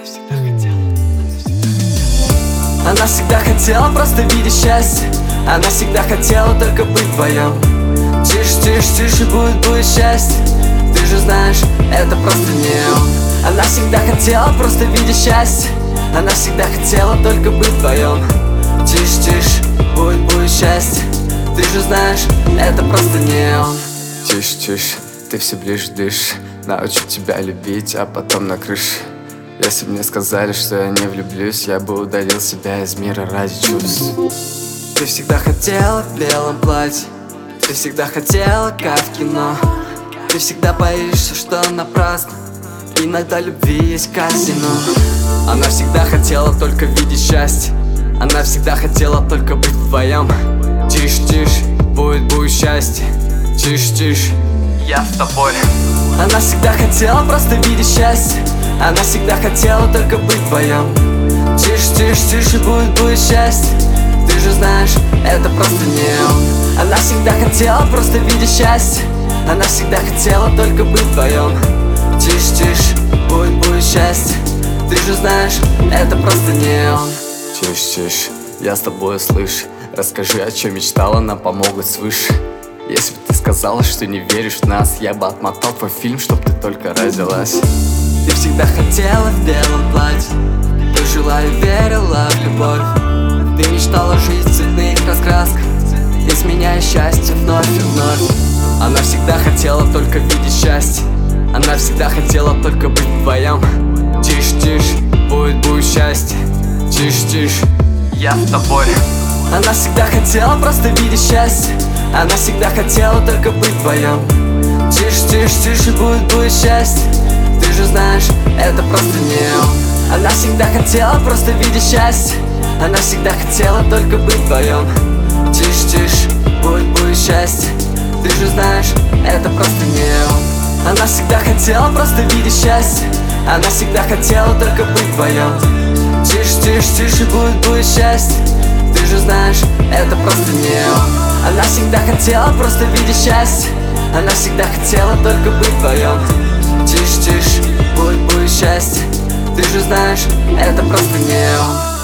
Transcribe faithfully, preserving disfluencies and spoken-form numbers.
Она всегда хотела просто видеть счастье. Она всегда хотела только быть вдвоем. Тише, тише, тише, будет, будет счастье. Ты же знаешь, это просто не он. Она всегда хотела просто видеть счастье. Она всегда хотела только быть вдвоем. Тише, тише, будет, будет счастье. Ты же знаешь, это просто не он. Тише, тише, ты все ближе дышишь. Научу тебя любить, а потом на крыше. Если бы мне сказали, что я не влюблюсь, я бы удалил себя из мира ради чувств. Ты всегда хотела в белом платье. Ты всегда хотела, как в кино. Ты всегда боишься, что напрасно. Иногда любви есть казино. Она всегда хотела только видеть счастье. Она всегда хотела только быть вдвоем. Тише, тише, будет, будет счастье. Тише, тише, я с тобой. Она всегда хотела просто видеть счастье. Она всегда хотела только быть вдвоем. Тише, тише, тише, будет, будет счастье. Ты же знаешь, это просто не он. Она всегда хотела просто видеть счастье. Она всегда хотела только быть вдвоем. Тише, тише, будет, будет счастье. Ты же знаешь, это просто не он. Тише, тише, я с тобой, слышь. Расскажи, о чем мечтала, нам помогут свыше. Если бы ты сказала, что не веришь в нас, я бы отмотал твой фильм, чтоб ты только родилась. Ты всегда хотела в белом платье. Ты жила и верила в любовь. Ты мечтала жить в цветных раскрасках, изменяя счастье вновь и вновь. Она всегда хотела только видеть счастье. Она всегда хотела только быть вдвоем. Тише, тише, будет, будет счастье. Тише, тише, я с тобой. Она всегда хотела просто видеть счастье. Она всегда хотела только быть вдвоем. Тише, тише, тише, будет, будет счастье. Ты же знаешь, это просто не он. Она всегда хотела просто видеть счастье. Она всегда хотела только быть вдвоем. Тише, тише, будет, будет счастье. Ты же знаешь, это просто не он. Она всегда хотела просто видеть счастье. Она всегда хотела только быть вдвоем. Тише, тише, тише, будет, будет счастье. Ты же знаешь, это просто не он. Она всегда хотела просто видеть счастье. Она всегда хотела только быть вдвоем. Тише, тише, будет, будет счастье. Ты же знаешь, это просто не он.